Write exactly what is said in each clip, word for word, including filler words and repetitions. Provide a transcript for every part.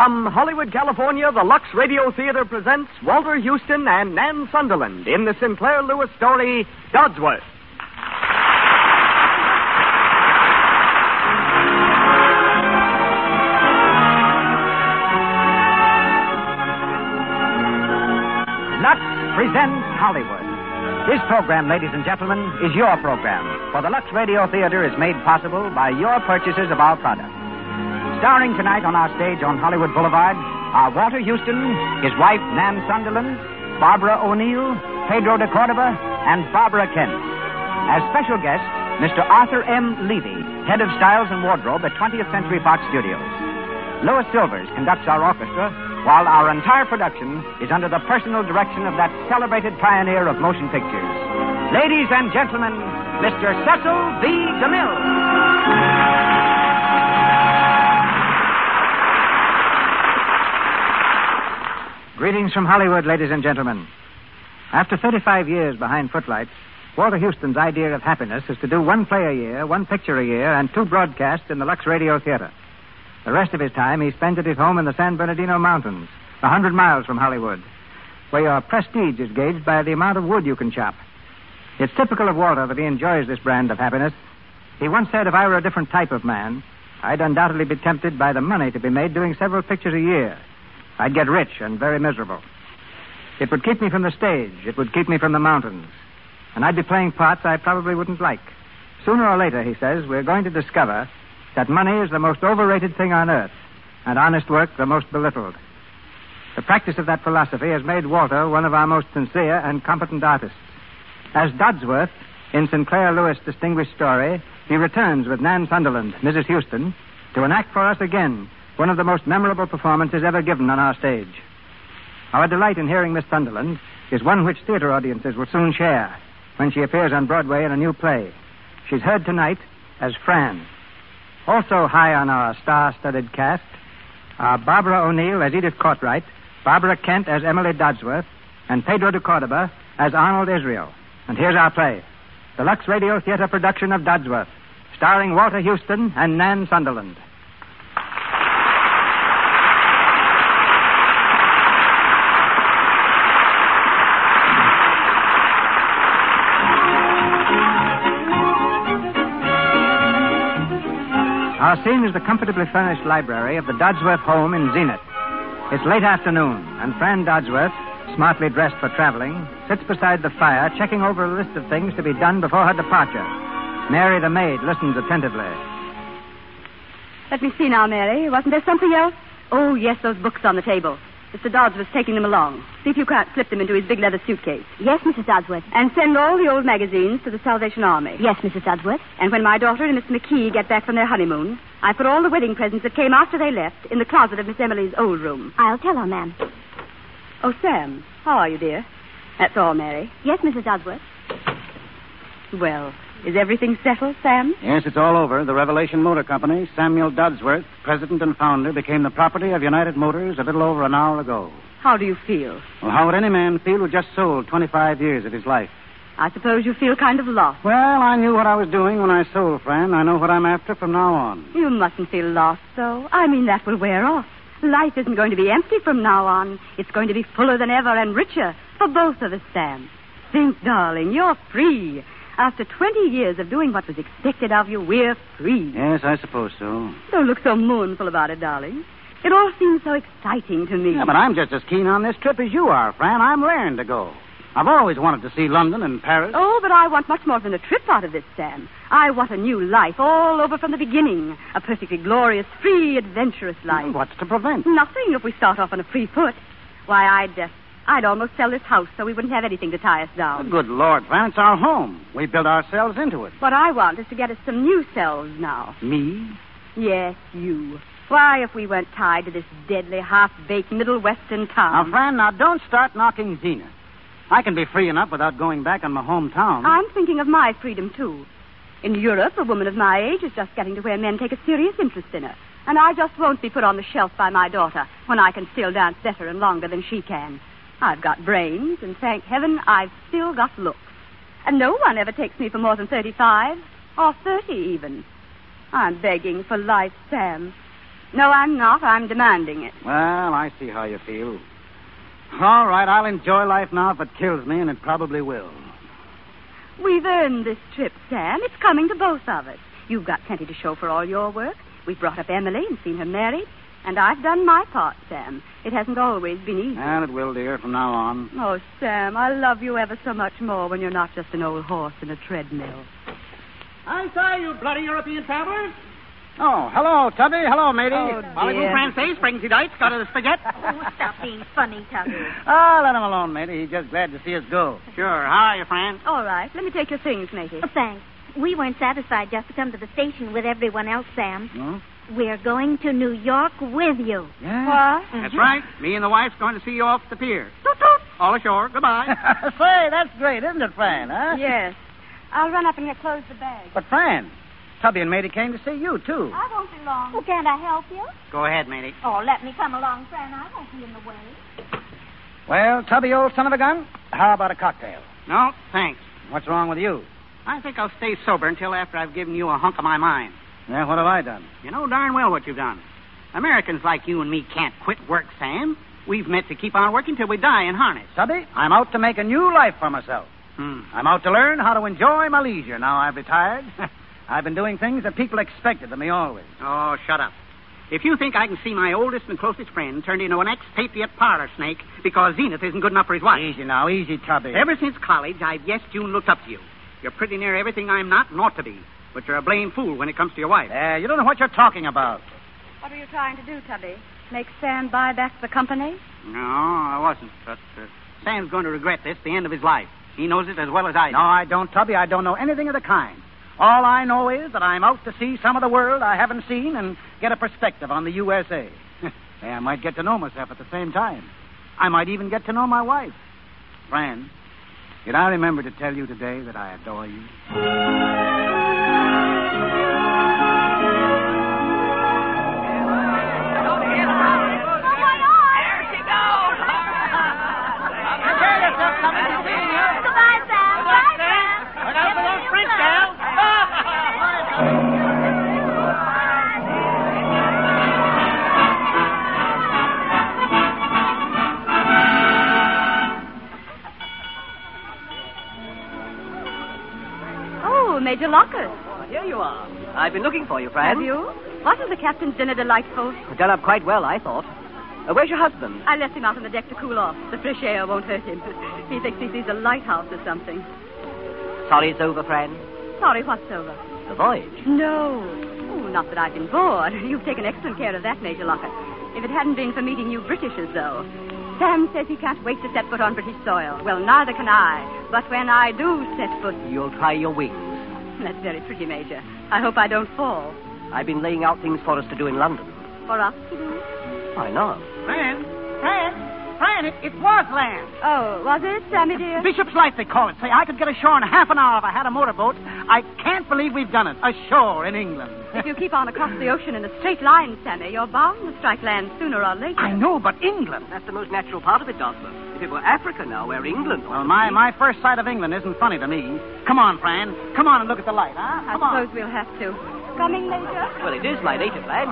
From Hollywood, California, the Lux Radio Theater presents Walter Houston and Nan Sunderland in the Sinclair Lewis story, Dodsworth. Lux presents Hollywood. This program, ladies and gentlemen, is your program, for the Lux Radio Theater is made possible by your purchases of our products. Starring tonight on our stage on Hollywood Boulevard are Walter Houston, his wife Nan Sunderland, Barbara O'Neill, Pedro de Cordova, and Barbara Kent. As special guest, Mister Arthur M. Levy, head of Styles and Wardrobe at twentieth Century Fox Studios. Lois Silvers conducts our orchestra, while our entire production is under the personal direction of that celebrated pioneer of motion pictures. Ladies and gentlemen, Mister Cecil B. DeMille. Greetings from Hollywood, ladies and gentlemen. After thirty-five years behind footlights, Walter Houston's idea of happiness is to do one play a year, one picture a year, and two broadcasts in the Lux Radio Theater. The rest of his time he spends at his home in the San Bernardino Mountains, a hundred miles from Hollywood, where your prestige is gauged by the amount of wood you can chop. It's typical of Walter that he enjoys this brand of happiness. He once said, if I were a different type of man, I'd undoubtedly be tempted by the money to be made doing several pictures a year. I'd get rich and very miserable. It would keep me from the stage. It would keep me from the mountains. And I'd be playing parts I probably wouldn't like. Sooner or later, he says, we're going to discover that money is the most overrated thing on earth, and honest work the most belittled. The practice of that philosophy has made Walter one of our most sincere and competent artists. As Dodsworth, in Sinclair Lewis' distinguished story, he returns with Nan Sunderland, Missus Houston, to enact for us again one of the most memorable performances ever given on our stage. Our delight in hearing Miss Sunderland is one which theater audiences will soon share when she appears on Broadway in a new play. She's heard tonight as Fran. Also high on our star-studded cast are Barbara O'Neill as Edith Courtwright, Barbara Kent as Emily Dodsworth, and Pedro de Cordova as Arnold Israel. And here's our play, the Lux Radio Theater production of Dodsworth, starring Walter Houston and Nan Sunderland. Our scene is the comfortably furnished library of the Dodsworth home in Zenith. It's late afternoon, and Fran Dodsworth, smartly dressed for traveling, sits beside the fire checking over a list of things to be done before her departure. Mary, the maid, listens attentively. Let me see now, Mary. Wasn't there something else? Oh, yes, those books on the table. Mister Dodds was taking them along. See if you can't slip them into his big leather suitcase. Yes, Missus Dodsworth. And send all the old magazines to the Salvation Army. Yes, Missus Dodsworth. And when my daughter and Miss McKee get back from their honeymoon, I put all the wedding presents that came after they left in the closet of Miss Emily's old room. I'll tell her, ma'am. Oh, Sam, how are you, dear? That's all, Mary. Yes, Missus Dodsworth. Well, is everything settled, Sam? Yes, it's all over. The Revelation Motor Company, Samuel Dodsworth, president and founder, became the property of United Motors a little over an hour ago. How do you feel? Well, how would any man feel who just sold twenty-five years of his life? I suppose you feel kind of lost. Well, I knew what I was doing when I sold, Fran. I know what I'm after from now on. You mustn't feel lost, though. I mean, that will wear off. Life isn't going to be empty from now on. It's going to be fuller than ever and richer for both of us, Sam. Think, darling, you're free. After twenty years of doing what was expected of you, we're free. Yes, I suppose so. Don't look so mournful about it, darling. It all seems so exciting to me. Yeah, but I'm just as keen on this trip as you are, Fran. I'm raring to go. I've always wanted to see London and Paris. Oh, but I want much more than a trip out of this, Sam. I want a new life all over from the beginning. A perfectly glorious, free, adventurous life. What's to prevent? Nothing if we start off on a free foot. Why, I'd... Uh, I'd almost sell this house so we wouldn't have anything to tie us down. Oh, good Lord, Fran, it's our home. We built ourselves into it. What I want is to get us some new selves now. Me? Yes, you. Why, if we weren't tied to this deadly, half-baked Middle Western town... Now, Fran, now don't start knocking Zenith. I can be free enough without going back on my hometown. I'm thinking of my freedom, too. In Europe, a woman of my age is just getting to where men take a serious interest in her. And I just won't be put on the shelf by my daughter when I can still dance better and longer than she can. I've got brains, and thank heaven, I've still got looks. And no one ever takes me for more than thirty-five, or thirty even. I'm begging for life, Sam. No, I'm not. I'm demanding it. Well, I see how you feel. All right, I'll enjoy life now if it kills me, and it probably will. We've earned this trip, Sam. It's coming to both of us. You've got plenty to show for all your work. We've brought up Emily and seen her married. And I've done my part, Sam. It hasn't always been easy. And it will, dear, from now on. Oh, Sam, I love you ever so much more when you're not just an old horse in a treadmill. I say, you bloody European travelers. Oh, hello, Tubby. Hello, matey. Oh, Voulez-vous dear. français, Springsy Dites, got a spaghetti? Oh, stop being funny, Tubby. Ah, let him alone, matey. He's just glad to see us go. Sure. How are you, Fran? All right, let me take your things, matey. Oh, thanks. We weren't satisfied just to come to the station with everyone else, Sam. Hmm? We're going to New York with you. Yeah. What? That's right. Me and the wife's going to see you off the pier. Toot, toot. All ashore. Goodbye. Say, that's great, isn't it, Fran, huh? Yes. I'll run up and get close the bag. But, Fran, Tubby and matey came to see you, too. I won't be long. Oh, can't I help you? Go ahead, matey. Oh, let me come along, Fran. I won't be in the way. Well, Tubby, old son of a gun, how about a cocktail? No, thanks. What's wrong with you? I think I'll stay sober until after I've given you a hunk of my mind. Yeah, what have I done? You know darn well what you've done. Americans like you and me can't quit work, Sam. We've met to keep on working till we die in harness. Tubby, I'm out to make a new life for myself. Hmm. I'm out to learn how to enjoy my leisure now I've retired. I've been doing things that people expected of me always. Oh, shut up. If you think I can see my oldest and closest friend turned into an ex-patriot parlor snake because Zenith isn't good enough for his wife. Easy now, easy, Tubby. Ever since college, I've yes, June looked up to you. You're pretty near everything I'm not and ought to be. But you're a blame fool when it comes to your wife. Uh, you don't know what you're talking about. What are you trying to do, Tubby? Make Sam buy back the company? No, I wasn't. But uh, Sam's going to regret this the end of his life. He knows it as well as I do. No, I don't, Tubby. I don't know anything of the kind. All I know is that I'm out to see some of the world I haven't seen and get a perspective on the U S A. Hey, I might get to know myself at the same time. I might even get to know my wife. Fran, did I remember to tell you today that I adore you? Goodbye, Sam. Bye, Sam. Look out for those French gals. Oh, Major Lockhart. Here you are. I've been looking for you, Fran. Have you? Wasn't the captain's dinner delightful? Done up quite well, I thought. Uh, where's your husband? I left him out on the deck to cool off. The fresh air won't hurt him. He thinks he sees a lighthouse or something. Sorry it's over, Fran. Sorry, what's over? The voyage. No. Oh, not that I've been bored. You've taken excellent care of that, Major Lockhart. If it hadn't been for meeting you Britishers, though. Sam says he can't wait to set foot on British soil. Well, neither can I. But when I do set foot... You'll try your wings. That's very pretty, Major. I hope I don't fall. I've been laying out things for us to do in London. For us to do? Why not? Fran, Fran, Fran, it, it was land. Oh, was it, Sammy dear? Bishop's Light, they call it. Say, I could get ashore in half an hour if I had a motorboat. I can't believe we've done it. Ashore in England. If you keep on across the ocean in a straight line, Sammy, you're bound to strike land sooner or later. I know, but England. That's the most natural part of it, Dodsworth. If it were Africa now, where England ought Well, to my, be. my first sight of England isn't funny to me. Come on, Fran. Come on and look at the light, huh? I Come on. suppose we'll have to. Coming, Major? Well, it is my native land.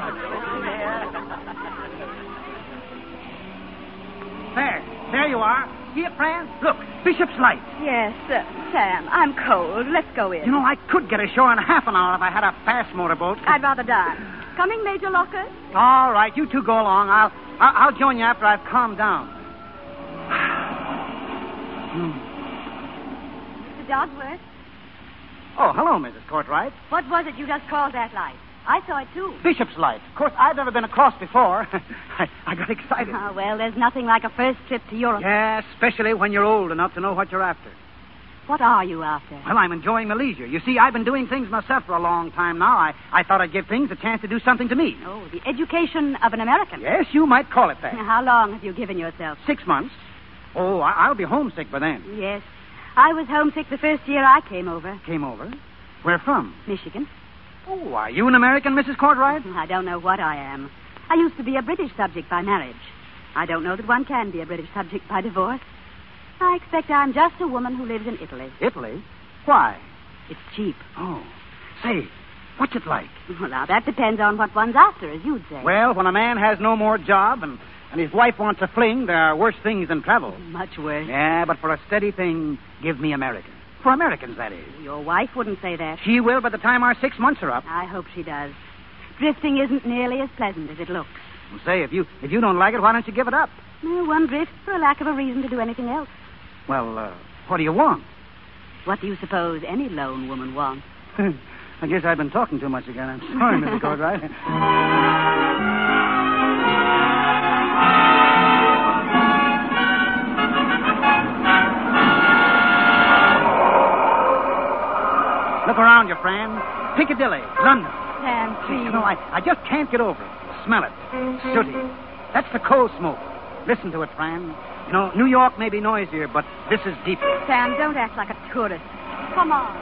There. There you are. See it, Fran? Look, Bishop's Light. Yes, uh, Sam, I'm cold. Let's go in. You know, I could get ashore in half an hour if I had a fast motorboat. I'd rather dance. Coming, Major Lockhart? All right, you two go along. I'll, I'll, I'll join you after I've calmed down. Mister Dodsworth, Oh, hello, Missus Courtright. what was it you just called that light? I saw it, too. Bishop's Light. Of course, I've never been across before. I, I got excited. Ah, well, there's nothing like a first trip to Europe. Yeah, especially when you're old enough to know what you're after. What are you after? Well, I'm enjoying the leisure. You see, I've been doing things myself for a long time now. I, I thought I'd give things a chance to do something to me. Oh, the education of an American. Yes, you might call it that. How long have you given yourself? Six months. Oh, I, I'll be homesick by then. Yes. I was homesick the first year I came over. Came over? Where from? Michigan. Oh, are you an American, Missus Courtright? I don't know what I am. I used to be a British subject by marriage. I don't know that one can be a British subject by divorce. I expect I'm just a woman who lives in Italy. Italy? Why? It's cheap. Oh. Say, What's it like? Well, now, that depends on what one's after, as you'd say. Well, when a man has no more job and, and his wife wants a fling, there are worse things than travel. Much worse. Yeah, but for a steady thing, give me America. For Americans, that is. Your wife wouldn't say that. She will by the time our six months are up. I hope she does. Drifting isn't nearly as pleasant as it looks. Well, say, if you if you don't like it, why don't you give it up? Well, one drifts for a lack of a reason to do anything else. Well, uh, what do you want? What do you suppose any lone woman wants? I guess I've been talking too much again. I'm sorry, Missus Cartwright. Look around you, friend. Piccadilly, London. Sam, please. You know, I, I just can't get over it. Smell it. Sooty. That's the coal smoke. Listen to it, Fran. You know, New York may be noisier, but this is deeper. Sam, don't act like a tourist. Come on.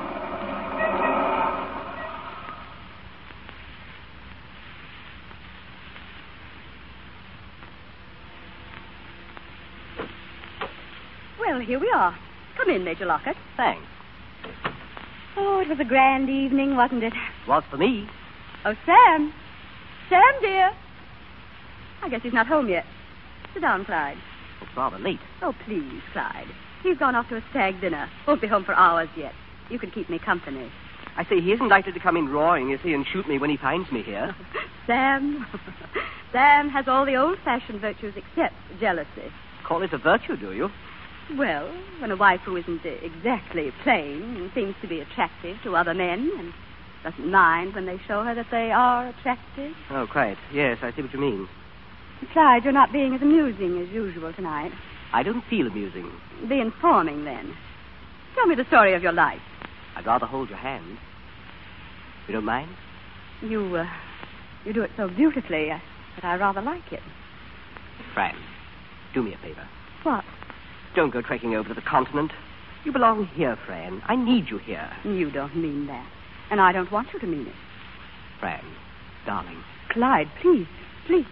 Well, here we are. Come in, Major Lockett. Thanks. Oh, it was a grand evening, wasn't it? Was for me. Oh, Sam. Sam, dear. I guess he's not home yet. Sit down, Clyde. It's rather late. Oh, please, Clyde. He's gone off to a stag dinner. Won't be home for hours yet. You can keep me company. I say, he isn't likely to come in roaring, is he, and shoot me when he finds me here. Sam. Sam has all the old-fashioned virtues except jealousy. Call it a virtue, do you? Well, when a wife who isn't exactly plain and seems to be attractive to other men and doesn't mind when they show her that they are attractive. Oh, quite. Yes, I see what you mean. Besides, you're not being as amusing as usual tonight. I don't feel amusing. Be informing, then. Tell me the story of your life. I'd rather hold your hand. You don't mind? You, uh, you do it so beautifully uh, that I rather like it. Fran, do me a favor. What? Don't go trekking over to the continent. You belong here, Fran. I need you here. You don't mean that. And I don't want you to mean it. Fran, darling. Clyde, please, please.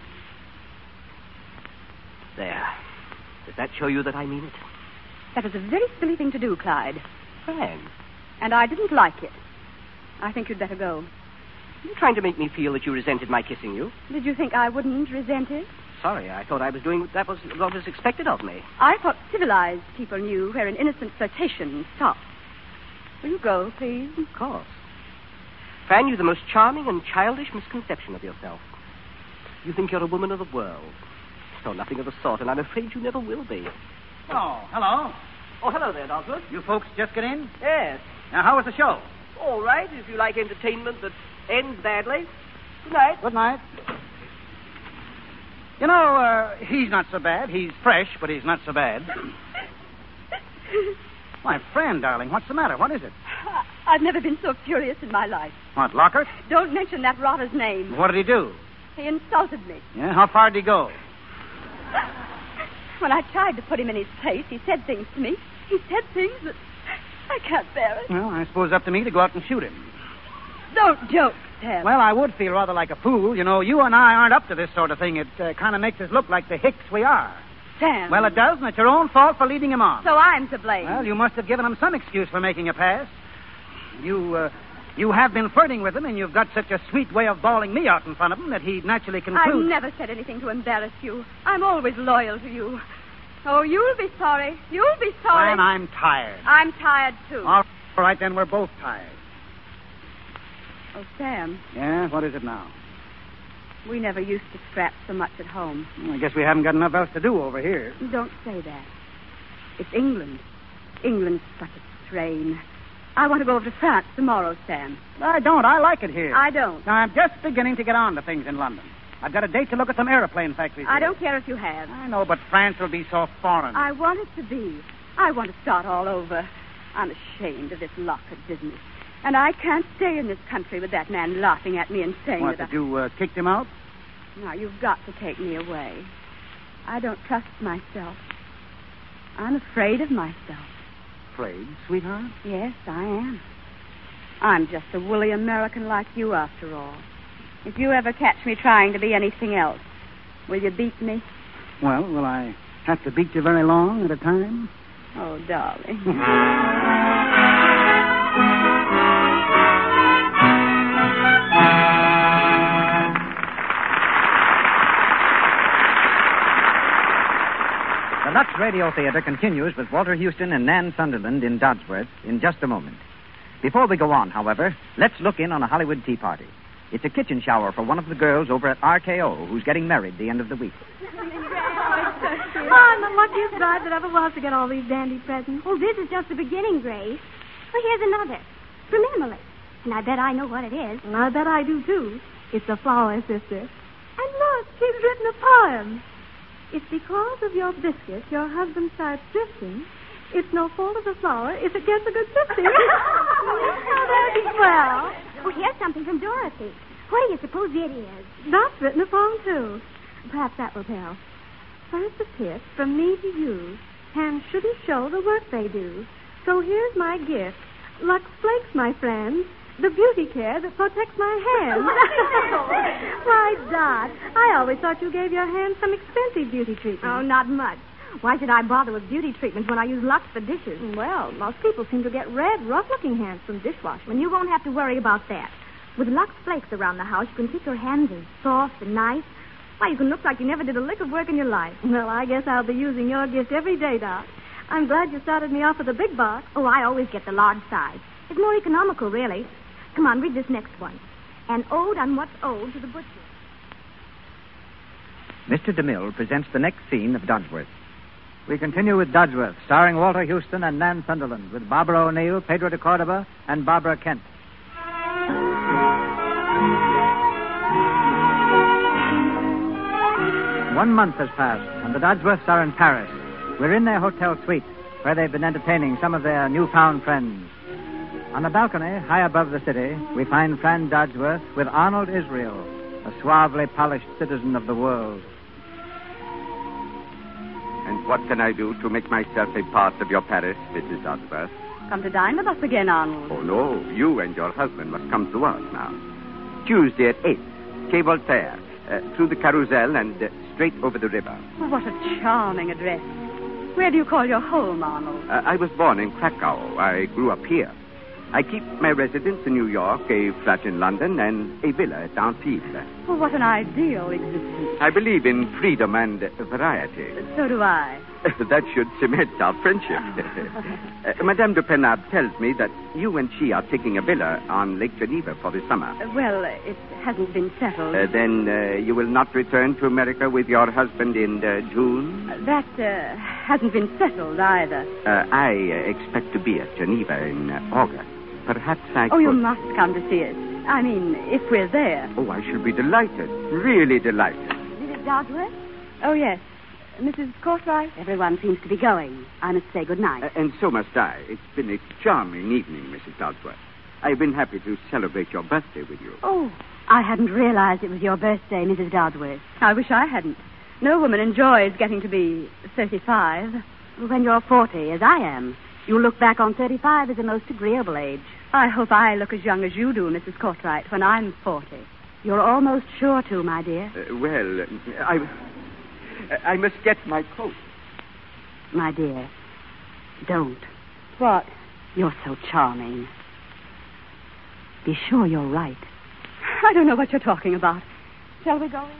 There. Does that show you that I mean it? That was a very silly thing to do, Clyde. Fran. And I didn't like it. I think you'd better go. Are you trying to make me feel that you resented my kissing you? Did you think I wouldn't resent it? Sorry, I thought I was doing that was what was expected of me. I thought civilized people knew where an innocent flirtation stops. Will you go, please? Of course. Fran, you've the most charming and childish misconception of yourself. You think you're a woman of the world. No, nothing of the sort, and I'm afraid you never will be. Oh, hello. Oh, hello there, Dogwood. You folks just get in? Yes. Now, how was the show? All right, if you like entertainment that ends badly. Good night. Good night. You know, uh, he's not so bad. He's fresh, but he's not so bad. My friend, darling, what's the matter? What is it? I've never been so furious in my life. What, Lockhart? Don't mention that rotter's name. What did he do? He insulted me. Yeah, how far did he go? When I tried to put him in his place, he said things to me. He said things that I can't bear it. Well, I suppose up to me to go out and shoot him. Don't joke, Sam. Well, I would feel rather like a fool. You know, you and I aren't up to this sort of thing. It uh, kind of makes us look like the hicks we are. Sam. Well, it does, and it's your own fault for leading him on. So I'm to blame. Well, you must have given him some excuse for making a pass. You, uh, you have been flirting with him, and you've got such a sweet way of bawling me out in front of him that he'd naturally conclude... I've never said anything to embarrass you. I'm always loyal to you. Oh, you'll be sorry. You'll be sorry. And I'm tired. I'm tired, too. All right, then, we're both tired. Oh, Sam. Yeah, what is it now? We never used to scrap so much at home. Well, I guess we haven't got enough else to do over here. Don't say that. It's England. England's such a strain. I want to go over to France tomorrow, Sam. I don't. I like it here. I don't. Now, I'm just beginning to get on to things in London. I've got a date to look at some aeroplane factories. I here. don't care if you have. I know, but France will be so foreign. I want it to be. I want to start all over. I'm ashamed of this Lockett business. And I can't stay in this country with that man laughing at me and saying What, that did you uh, kicked him out? I... Now, you've got to take me away. I don't trust myself. I'm afraid of myself. Afraid, sweetheart? Yes, I am. I'm just a woolly American like you, after all. If you ever catch me trying to be anything else, will you beat me? Well, will I have to beat you very long at a time? Oh, darling. Radio Theater continues with Walter Houston and Nan Sunderland in Dodsworth in just a moment. Before we go on, however, let's look in on a Hollywood tea party. It's a kitchen shower for one of the girls over at R K O who's getting married the end of the week. Oh, I'm the luckiest bride that ever was to get all these dandy presents. Well, this is just the beginning, Grace. Well, here's another. From Emily. And I bet I know what it is. And I bet I do, too. It's a flower, sister. And look, she's written a poem. It's because of your biscuit your husband starts drifting. It's no fault of the flower if it gets a good sifting. Oh, that's swell. Oh, here's something from Dorothy. What do you suppose it is? That's written a poem, too. Perhaps that will tell. First a tip from me to you. Hands shouldn't show the work they do. So here's my gift. Lux Flakes, my friends. The beauty care that protects my hands. Why, Dot, I always thought you gave your hands some expensive beauty treatment. Oh, not much. Why should I bother with beauty treatments when I use Lux for dishes? Well, most people seem to get red, rough-looking hands from dishwashing. Well, you won't have to worry about that. With Lux Flakes around the house, you can keep your hands as soft and nice. Why, you can look like you never did a lick of work in your life. Well, I guess I'll be using your gift every day, Doc. I'm glad you started me off with a big box. Oh, I always get the large size. It's more economical, really. Come on, read this next one. An ode on what's owed to the butcher. Mister DeMille presents the next scene of Dodsworth. We continue with Dodsworth, starring Walter Houston and Nan Sunderland, with Barbara O'Neill, Pedro de Cordova, and Barbara Kent. One month has passed, and the Dodsworths are in Paris. We're in their hotel suite, where they've been entertaining some of their newfound friends. On a balcony, high above the city, we find Fran Dodsworth with Arnold Israel, a suavely polished citizen of the world. And what can I do to make myself a part of your Paris, Missus Dodsworth? Come to dine with us again, Arnold. Oh, no. You and your husband must come to us now. Tuesday at eight. Quai Voltaire. Uh, through the Carousel and uh, straight over the river. Oh, what a charming address. Where do you call your home, Arnold? Uh, I was born in Krakow. I grew up here. I keep my residence in New York, a flat in London, and a villa at Antibes. Oh, what an ideal existence. I believe in freedom and variety. So do I. That should cement our friendship. uh, Madame de Penab tells me that you and she are taking a villa on Lake Geneva for the summer. Uh, well, it hasn't been settled. Uh, then uh, you will not return to America with your husband in uh, June? Uh, that uh, hasn't been settled either. Uh, I uh, expect to be at Geneva in uh, August. Perhaps I Oh, could... you must come to see us. I mean, if we're there. Oh, I shall be delighted. Really delighted. Missus Dodsworth? Oh, yes. Missus Cartwright? Everyone seems to be going. I must say good night. Uh, and so must I. It's been a charming evening, Missus Dodsworth. I've been happy to celebrate your birthday with you. Oh, I hadn't realized it was your birthday, Missus Dodsworth. I wish I hadn't. No woman enjoys getting to be thirty-five. When you're forty, as I am, you'll look back on thirty-five as a most agreeable age. I hope I look as young as you do, Missus Cartwright, when I'm forty. You're almost sure to, my dear. Uh, well, I... I must get my coat. My dear, don't. What? You're so charming. Be sure you're right. I don't know what you're talking about. Shall we go in?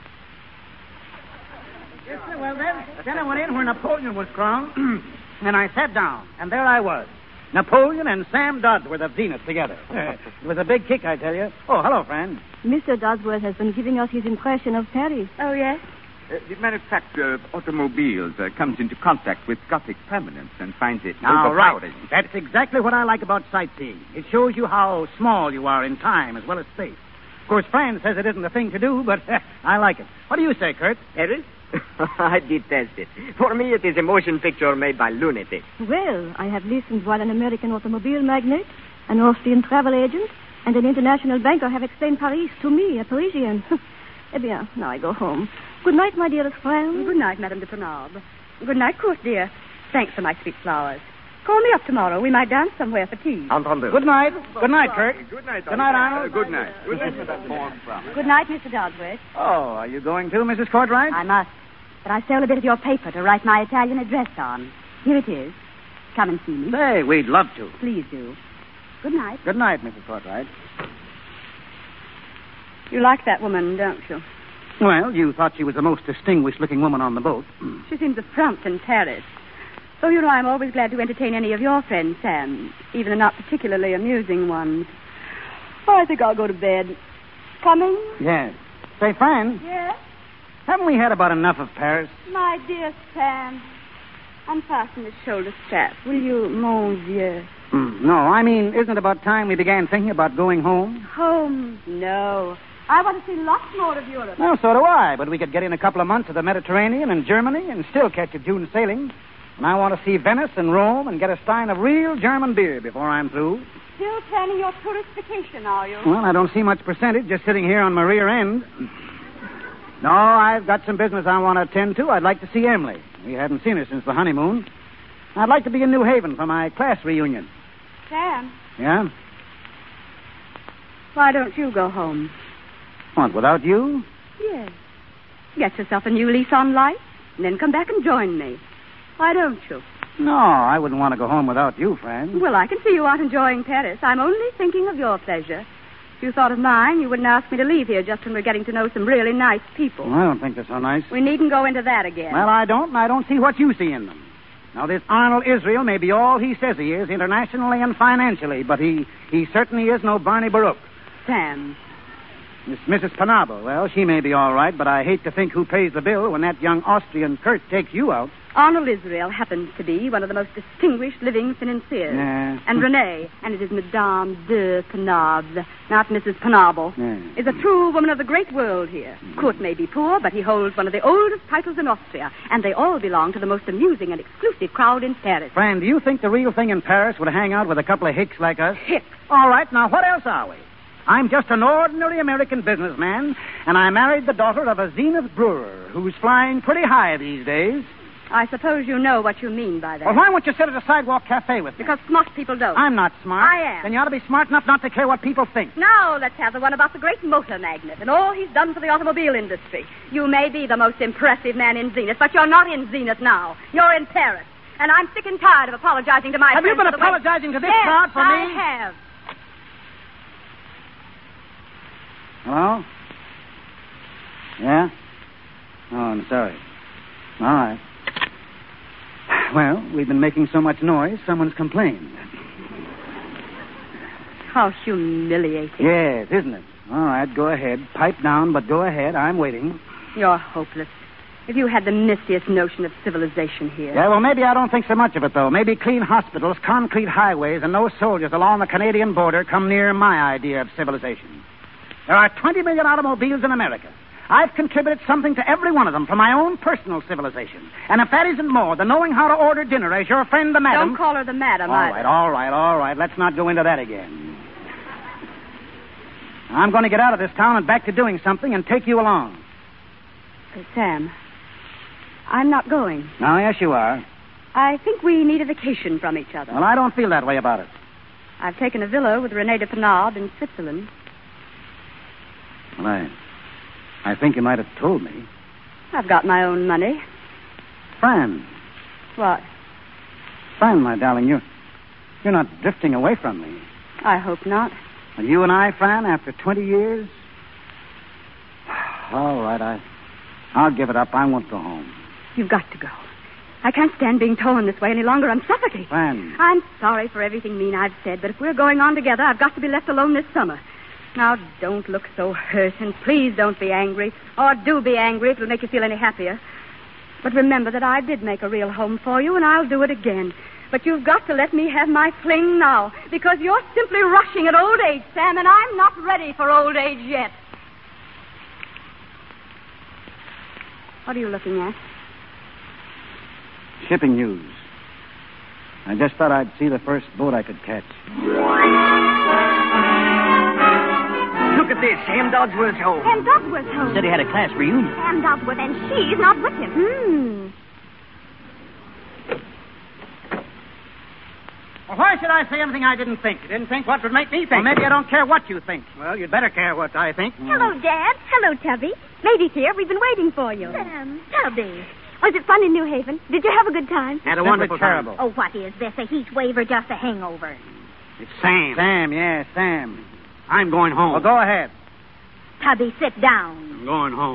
Yes, sir. Well, then, then I went in where Napoleon was crowned, and I sat down, and there I was. Napoleon and Sam Dodsworth of Zenith together. It was a big kick, I tell you. Oh, hello, friend. Mister Dodsworth has been giving us his impression of Paris. Oh, yes? Uh, the manufacturer of automobiles uh, comes into contact with Gothic permanence and finds it Now, right. overpowering. That's exactly what I like about sightseeing. It shows you how small you are in time as well as space. Of course, Fran says it isn't the thing to do, but I like it. What do you say, Kurt? Paris? I detest it. For me, it is a motion picture made by lunatics. Well, I have listened while an American automobile magnate, an Austrian travel agent, and an international banker have explained Paris to me, a Parisian. Eh bien, now I go home. Good night, my dearest friend. Good night, Madame de Prenard. Good night, Court, dear. Thanks for my sweet flowers. Call me up tomorrow. We might dance somewhere for tea. Entendu. Good night. Good night, Kurt. Good night, Good night, Arnold. Uh, good night. Good night, Madame Bond. Good night, Mister Dodsworth. Oh, are you going too, Missus Cartwright? I must. But I stole a bit of your paper to write my Italian address on. Here it is. Come and see me. Say, we'd love to. Please do. Good night. Good night, Missus Cartwright. You like that woman, don't you? Well, you thought she was the most distinguished-looking woman on the boat. She seems a frump in Paris. So, you know, I'm always glad to entertain any of your friends, Sam, even the not particularly amusing ones. Oh, I think I'll go to bed. Coming? Yes. Say, Fran, Yes? haven't we had about enough of Paris? My dear Sam, unfasten this shoulder strap, will you, mon vieux? Mm, no, I mean, isn't it about time we began thinking about going home? Home? No. I want to see lots more of Europe. Well, so do I, but we could get in a couple of months of the Mediterranean and Germany and still catch a June sailing. And I want to see Venice and Rome and get a stein of real German beer before I'm through. Still planning your tourist vacation, are you? Well, I don't see much percentage just sitting here on my rear end. No, I've got some business I want to attend to. I'd like to see Emily. We hadn't seen her since the honeymoon. I'd like to be in New Haven for my class reunion. Sam, Yeah? why don't you go home? What, without you? Yes. Get yourself a new lease on life, and then come back and join me. Why don't you? No, I wouldn't want to go home without you, Fran. Well, I can see you aren't enjoying Paris. I'm only thinking of your pleasure. If you thought of mine, you wouldn't ask me to leave here just when we're getting to know some really nice people. Well, I don't think they're so nice. We needn't go into that again. Well, I don't, and I don't see what you see in them. Now, this Arnold Israel may be all he says he is, internationally and financially, but he, he certainly is no Barney Baruch. Sam. Miss Missus Penable, well, she may be all right, but I hate to think who pays the bill when that young Austrian Kurt takes you out. Arnold Israel happens to be one of the most distinguished living financiers. Yeah. And Renee, and it is Madame de Penable, not Missus Penable, Yeah. is a true woman of the great world here. Kurt may be poor, but he holds one of the oldest titles in Austria, and they all belong to the most amusing and exclusive crowd in Paris. Fran, do you think the real thing in Paris would hang out with a couple of hicks like us? Hicks? All right, now what else are we? I'm just an ordinary American businessman, and I married the daughter of a Zenith brewer who's flying pretty high these days. I suppose you know what you mean by that. Well, why won't you sit at a sidewalk cafe with me? Because smart people don't. I'm not smart. I am. Then you ought to be smart enough not to care what people think. Now let's have the one about the great motor magnate and all he's done for the automobile industry. You may be the most impressive man in Zenith, but you're not in Zenith now. You're in Paris. And I'm sick and tired of apologizing to my Have you friends been for the way- apologizing to this yes, crowd for I me? have. Hello? Yeah? Oh, I'm sorry. All right. Well, we've been making so much noise, someone's complained. How humiliating. Yes, isn't it? All right, go ahead. Pipe down, but go ahead. I'm waiting. You're hopeless. If you had the mistiest notion of civilization here. Yeah, well, maybe I don't think so much of it, though. Maybe clean hospitals, concrete highways, and no soldiers along the Canadian border come near my idea of civilization. There are twenty million automobiles in America. I've contributed something to every one of them for my own personal civilization. And if that isn't more than knowing how to order dinner as your friend the madam... Don't call her the madam, All either. right, all right, all right. Let's not go into that again. I'm going to get out of this town and back to doing something and take you along. Uh, Sam, I'm not going. Oh, yes, you are. I think we need a vacation from each other. Well, I don't feel that way about it. I've taken a villa with Renee de Penable in Switzerland. Well, I... I think you might have told me. I've got my own money. Fran. What? Fran, my darling, you're... You're not drifting away from me. I hope not. And you and I, Fran, after twenty years? All right, I... I'll give it up. I won't go home. You've got to go. I can't stand being towing this way any longer. I'm suffocating. Fran. I'm sorry for everything mean I've said, but if we're going on together, I've got to be left alone this summer. Now, don't look so hurt, and please don't be angry. Or do be angry if it'll make you feel any happier. But remember that I did make a real home for you, and I'll do it again. But you've got to let me have my fling now, because you're simply rushing at old age, Sam, and I'm not ready for old age yet. What are you looking at? Shipping news. I just thought I'd see the first boat I could catch. Look at this, Sam Dodsworth's home. Sam Dodsworth's home. Said he had a class reunion. Sam Dodsworth, and she's not with him. Hmm. Well, why should I say anything I didn't think? You didn't think what would make me think? Well, maybe I don't care what you think. Well, you'd better care what I think. Hello, Dad. Hello, Tubby. Lady's here. We've been waiting for you. Sam, Tubby. Was it fun in New Haven? Did you have a good time? Had a wonderful terrible. Oh, what is this? A heat wave or just a hangover? It's Sam. Sam, yeah, Sam. I'm going home. Well, go ahead. Tubby, sit down. I'm going home.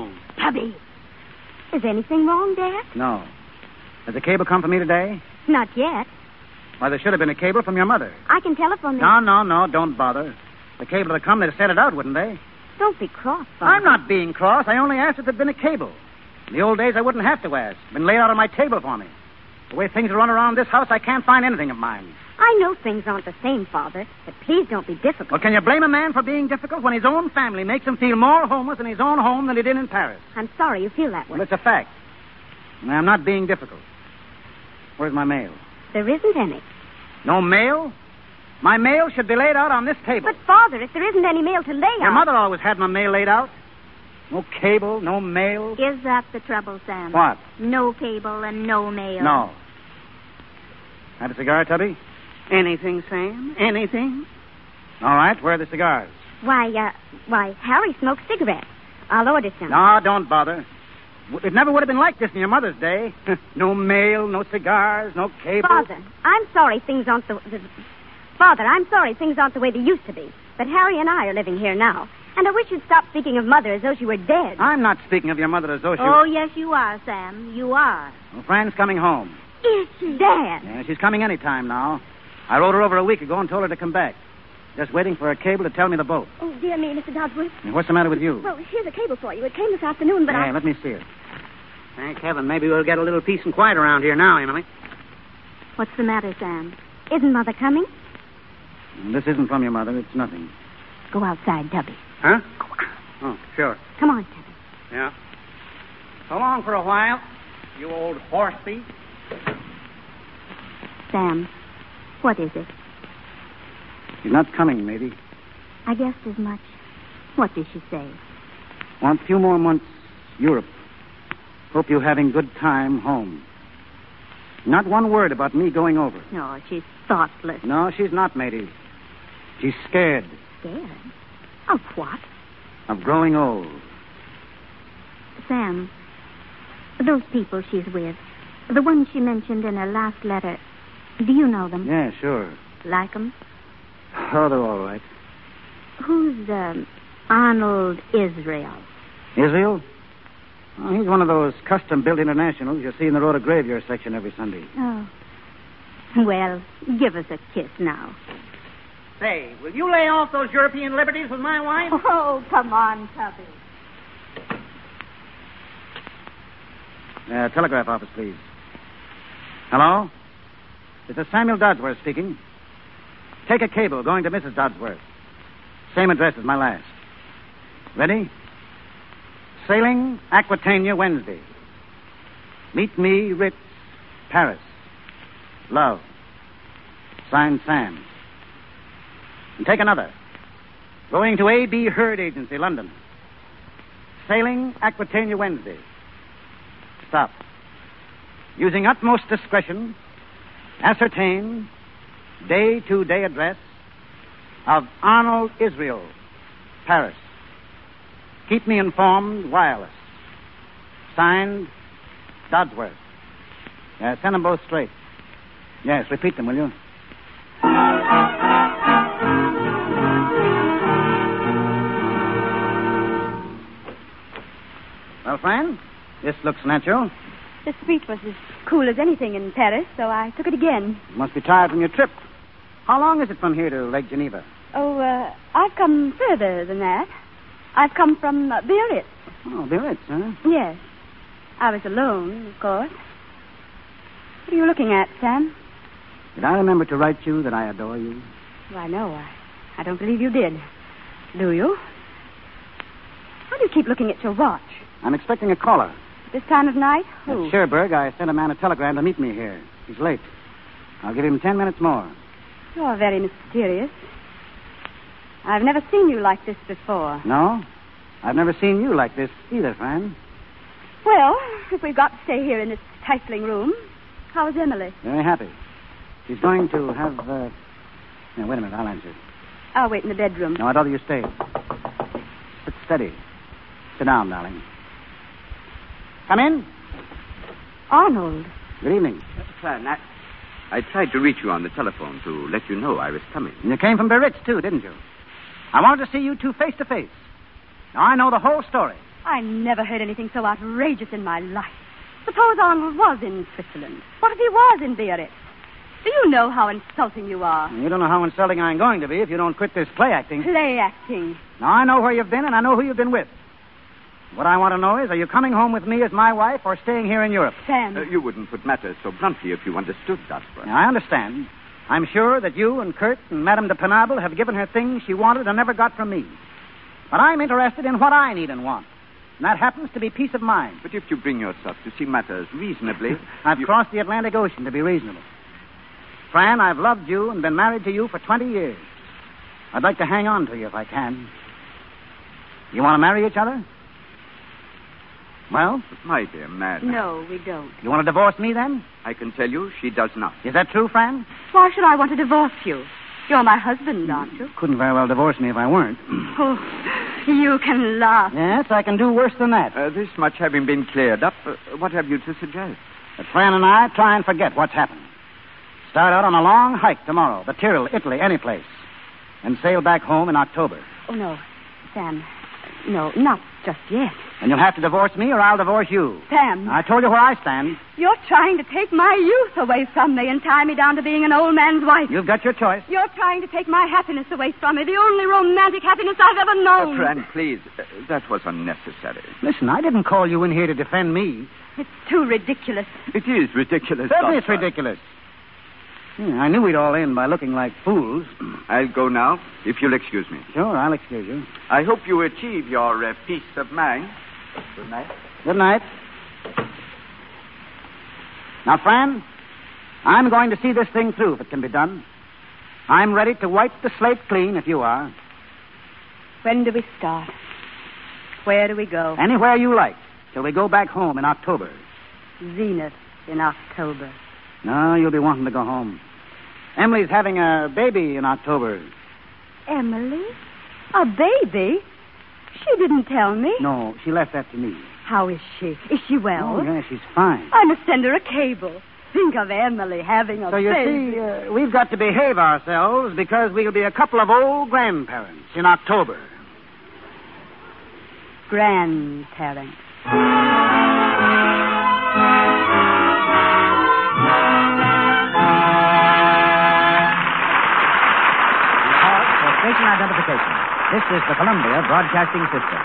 Tubby. Is anything wrong, Dad? No. Has a cable come for me today? Not yet. Why, there should have been a cable from your mother. I can telephone them. No, no, no, don't bother. The cable would have come, they'd have sent it out, wouldn't they? Don't be cross, Father. I'm not being cross. I only asked if there'd been a cable. In the old days, I wouldn't have to ask. Been laid out on my table for me. The way things run around this house, I can't find anything of mine. I know things aren't the same, Father, but please don't be difficult. Well, can you blame a man for being difficult when his own family makes him feel more homeless in his own home than he did in Paris? I'm sorry you feel that way. Well, it's a fact. And I'm not being difficult. Where's my mail? There isn't any. No mail? My mail should be laid out on this table. But, Father, if there isn't any mail to lay out... Your mother always had my mail laid out. No cable, no mail. Is that the trouble, Sam? What? No cable and no mail. No. Have a cigar, Tubby? Anything, Sam? Anything? All right, where are the cigars? Why, uh, why, Harry smokes cigarettes. I'll order some. No, don't bother. It never would have been like this in your mother's day. No mail, no cigars, no cable. Father, I'm sorry things aren't the, the... Father, I'm sorry things aren't the way they used to be. But Harry and I are living here now. And I wish you'd stop speaking of Mother as though she were dead. I'm not speaking of your mother as though she... Oh, yes, you are, Sam. You are. Well, Fran's coming home. Is she? Dad. Yeah, she's coming any time now. I wrote her over a week ago and told her to come back. Just waiting for a cable to tell me the boat. Oh, dear me, Mister Dodsworth. And what's the matter with you? Well, here's a cable for you. It came this afternoon, but yeah, I... let me see it. Thank heaven. Maybe we'll get a little peace and quiet around here now, Emily. What's the matter, Sam? Isn't Mother coming? This isn't from your mother. It's nothing. Go outside, Tubby. Huh? Go on. Oh, sure. Come on, Tubby. Yeah. So long for a while, you old horse thief. Sam, what is it? She's not coming, maybe. I guessed as much. What did she say? Want a few more months, Europe. Hope you're having good time home. Not one word about me going over. No, she's thoughtless. No, she's not, matey. She's scared. Scared? Of what? Of growing old. Sam, those people she's with, the ones she mentioned in her last letter, do you know them? Yeah, sure. Like them? Oh, they're all right. Who's, um, Arnold Israel? Israel? Oh, he's one of those custom-built internationals you see in the Road to Graveyard section every Sunday. Oh. Well, give us a kiss now. Say, will you lay off those European liberties with my wife? Oh, come on, Tubby. Uh, telegraph office, please. Hello? This is Samuel Dodsworth speaking. Take a cable going to Missus Dodsworth. Same address as my last. Ready? Sailing Aquitania Wednesday. Meet me, Ritz, Paris. Love. Signed, Sam. And take another. Going to A B. Hurd Agency, London. Sailing Aquitania Wednesday. Stop. Using utmost discretion, ascertain day-to-day address of Arnold Israel, Paris. Keep me informed, wireless. Signed, Dodsworth. Yeah, send them both straight. Yes, repeat them, will you? Well, Fran, this looks natural. The street was as cool as anything in Paris, so I took it again. You must be tired from your trip. How long is it from here to Lake Geneva? Oh, uh, I've come further than that. I've come from uh, Biarritz. Oh, Biarritz, huh? Yes. I was alone, of course. What are you looking at, Sam? Did I remember to write you that I adore you? Why, no. I, I don't believe you did. Do you? Why do you keep looking at your watch? I'm expecting a caller. This time of night? Who? At Cherbourg, I sent a man a telegram to meet me here. He's late. I'll give him ten minutes more. You're very mysterious. I've never seen you like this before. No? I've never seen you like this either, Fran. Well, if we've got to stay here in this trifling room, how is Emily? Very happy. She's going to have, uh... Now, wait a minute, I'll answer. I'll wait in the bedroom. No, I'd rather you stay. Sit steady. Sit down, darling. Come in. Arnold. Good evening. Fran, I, I tried to reach you on the telephone to let you know I was coming. And you came from Biarritz, too, didn't you? I wanted to see you two face to face. Now, I know the whole story. I never heard anything so outrageous in my life. Suppose Arnold was in Switzerland. What if he was in Biarritz? Do you know how insulting you are? You don't know how insulting I'm going to be if you don't quit this play acting. Play acting. Now, I know where you've been, and I know who you've been with. What I want to know is, are you coming home with me as my wife or staying here in Europe? Sam. Uh, you wouldn't put matters so bluntly if you understood that, Brent. Now, I understand. I'm sure that you and Kurt and Madame de Penable have given her things she wanted and never got from me. But I'm interested in what I need and want. And that happens to be peace of mind. But if you bring yourself to see matters reasonably... I've you... crossed the Atlantic Ocean to be reasonable. Fran, I've loved you and been married to you for twenty years. I'd like to hang on to you if I can. You want to marry each other? Well? My dear man. No, we don't. You want to divorce me, then? I can tell you she does not. Is that true, Fran? Why should I want to divorce you? You're my husband, aren't you? Couldn't very well divorce me if I weren't. Oh, you can laugh. Yes, I can do worse than that. Uh, this much having been cleared up, uh, what have you to suggest? That Fran and I try and forget what's happened. Start out on a long hike tomorrow, the Tyrol, Italy, any place. And sail back home in October. Oh, no. Sam, no, not just yet. And you'll have to divorce me or I'll divorce you. Sam. I told you where I stand. You're trying to take my youth away from me and tie me down to being an old man's wife. You've got your choice. You're trying to take my happiness away from me, the only romantic happiness I've ever known. Uh, Fran, please, uh, that was unnecessary. Listen, I didn't call you in here to defend me. It's too ridiculous. It is ridiculous. Certainly it's Doctor. ridiculous. Hmm, I knew we'd all end by looking like fools. I'll go now, if you'll excuse me. Sure, I'll excuse you. I hope you achieve your uh, peace of mind. Good night. Good night. Now, Fran, I'm going to see this thing through if it can be done. I'm ready to wipe the slate clean if you are. When do we start? Where do we go? Anywhere you like, till we go back home in October. Zenith in October. No, you'll be wanting to go home. Emily's having a baby in October. Emily? A baby? She didn't tell me. No, she left that to me. How is she? Is she well? Oh, yeah, she's fine. I must send her a cable. Think of Emily having a so you baby. see, uh, we've got to behave ourselves because we'll be a couple of old grandparents in October. Grandparents. Station identification. This is the Columbia Broadcasting System.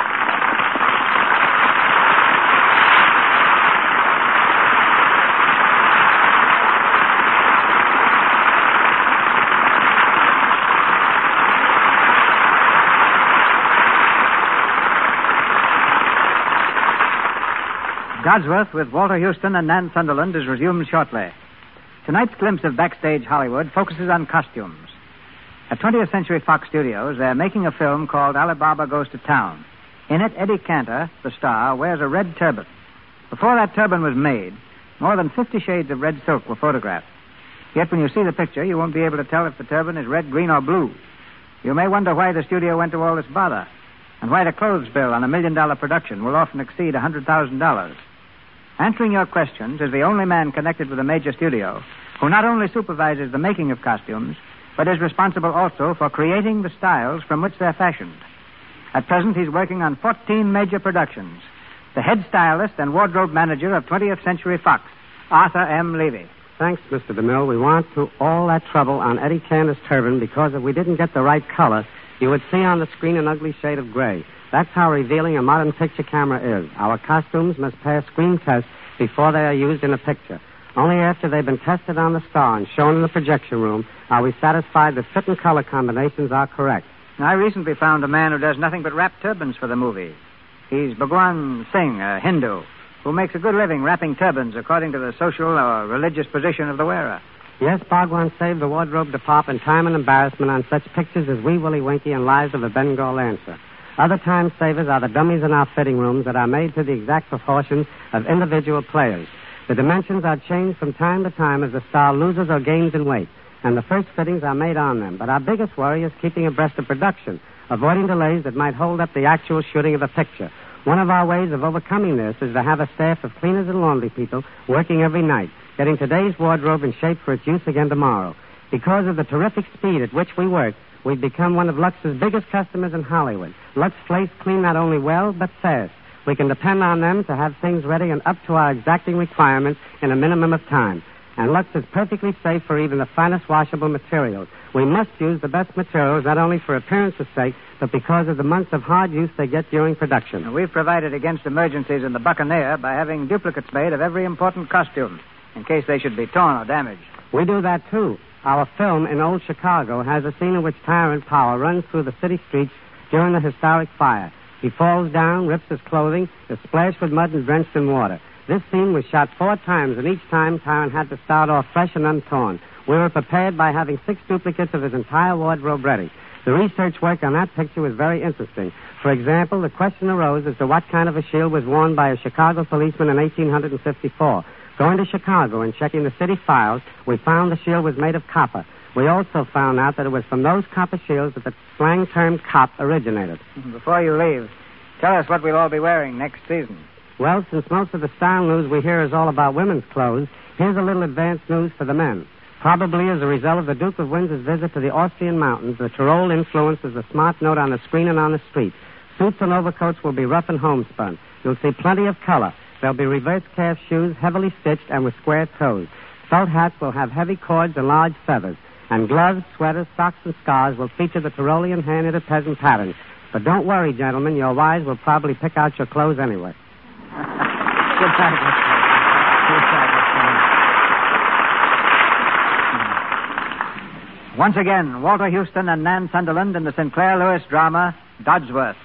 Godsworth with Walter Houston and Nan Sunderland is resumed shortly. Tonight's glimpse of backstage Hollywood focuses on costumes. At twentieth Century Fox Studios, they're making a film called Alibaba Goes to Town. In it, Eddie Cantor, the star, wears a red turban. Before that turban was made, more than fifty shades of red silk were photographed. Yet when you see the picture, you won't be able to tell if the turban is red, green, or blue. You may wonder why the studio went to all this bother, and why the clothes bill on a million-dollar production will often exceed one hundred thousand dollars. Answering your questions is the only man connected with a major studio who not only supervises the making of costumes, but is responsible also for creating the styles from which they're fashioned. At present, he's working on fourteen major productions. The head stylist and wardrobe manager of twentieth Century Fox, Arthur M. Levy. Thanks, Mister DeMille. We went to all that trouble on Eddie Cantor's turban because if we didn't get the right color, you would see on the screen an ugly shade of gray. That's how revealing a modern picture camera is. Our costumes must pass screen tests before they are used in a picture. Only after they've been tested on the star and shown in the projection room are we satisfied the fit and color combinations are correct. I recently found a man who does nothing but wrap turbans for the movie. He's Bhagwan Singh, a Hindu, who makes a good living wrapping turbans according to the social or religious position of the wearer. Yes, Bhagwan saved the wardrobe department time and embarrassment on such pictures as Wee Willie Winky and Lives of a Bengal Lancer. Other time savers are the dummies in our fitting rooms that are made to the exact proportions of individual players. The dimensions are changed from time to time as the star loses or gains in weight, and the first fittings are made on them. But our biggest worry is keeping abreast of production, avoiding delays that might hold up the actual shooting of the picture. One of our ways of overcoming this is to have a staff of cleaners and laundry people working every night, getting today's wardrobe in shape for its use again tomorrow. Because of the terrific speed at which we work, we'd become one of Lux's biggest customers in Hollywood. Lux Flakes clean not only well, but fast. We can depend on them to have things ready and up to our exacting requirements in a minimum of time. And Lux is perfectly safe for even the finest washable materials. We must use the best materials not only for appearance's sake, but because of the months of hard use they get during production. And we've provided against emergencies in the Buccaneer by having duplicates made of every important costume, in case they should be torn or damaged. We do that, too. Our film in Old Chicago has a scene in which Tyrant Power runs through the city streets during the historic fire. He falls down, rips his clothing, is splashed with mud and drenched in water. This scene was shot four times, and each time Tyrant had to start off fresh and untorn. We were prepared by having six duplicates of his entire wardrobe ready. The research work on that picture was very interesting. For example, the question arose as to what kind of a shield was worn by a Chicago policeman in eighteen fifty-four. Going to Chicago and checking the city files, we found the shield was made of copper. We also found out that it was from those copper shields that the slang term cop originated. Before you leave, tell us what we'll all be wearing next season. Well, since most of the style news we hear is all about women's clothes, here's a little advanced news for the men. Probably as a result of the Duke of Windsor's visit to the Austrian mountains, the Tyrol influence is a smart note on the screen and on the street. Suits and overcoats will be rough and homespun. You'll see plenty of color. There'll be reverse calf shoes, heavily stitched and with square toes. Felt hats will have heavy cords and large feathers. And gloves, sweaters, socks, and scarves will feature the Tyrolean hand-knitted peasant pattern. But don't worry, gentlemen. Your wives will probably pick out your clothes anyway. Good night, Good night. Once again, Walter Houston and Nan Sunderland in the Sinclair Lewis drama, Dodsworth.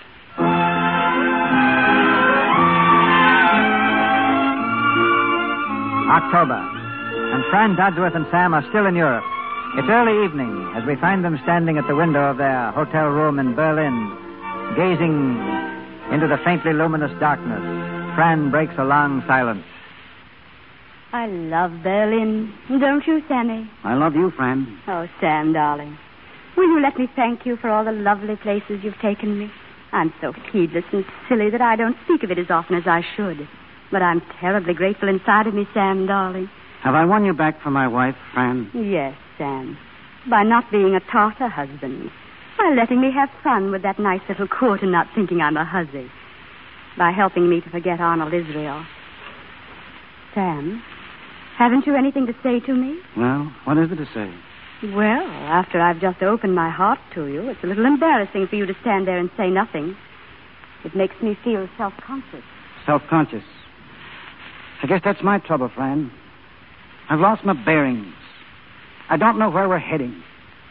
October, and Fran Dodsworth and Sam are still in Europe. It's early evening as we find them standing at the window of their hotel room in Berlin, gazing into the faintly luminous darkness. Fran breaks a long silence. I love Berlin. Don't you, Sammy? I love you, Fran. Oh, Sam, darling. Will you let me thank you for all the lovely places you've taken me? I'm so heedless and silly that I don't speak of it as often as I should. But I'm terribly grateful inside of me, Sam, darling. Have I won you back for my wife, Fran? Yes, Sam. By not being a Tartar husband. By letting me have fun with that nice little court and not thinking I'm a hussy. By helping me to forget Arnold Israel. Sam, haven't you anything to say to me? Well, what is it to say? Well, after I've just opened my heart to you, it's a little embarrassing for you to stand there and say nothing. It makes me feel self-conscious. Self-conscious? I guess that's my trouble, Fran. I've lost my bearings. I don't know where we're heading.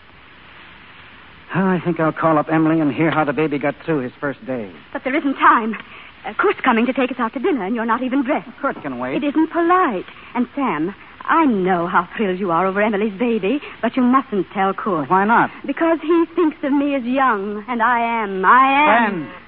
Oh, I think I'll call up Emily and hear how the baby got through his first day. But there isn't time. Uh, Kurt's coming to take us out to dinner, and you're not even dressed. Kurt can wait. It isn't polite. And, Sam, I know how thrilled you are over Emily's baby, but you mustn't tell Kurt. Why not? Because he thinks of me as young, and I am. I am. Fran.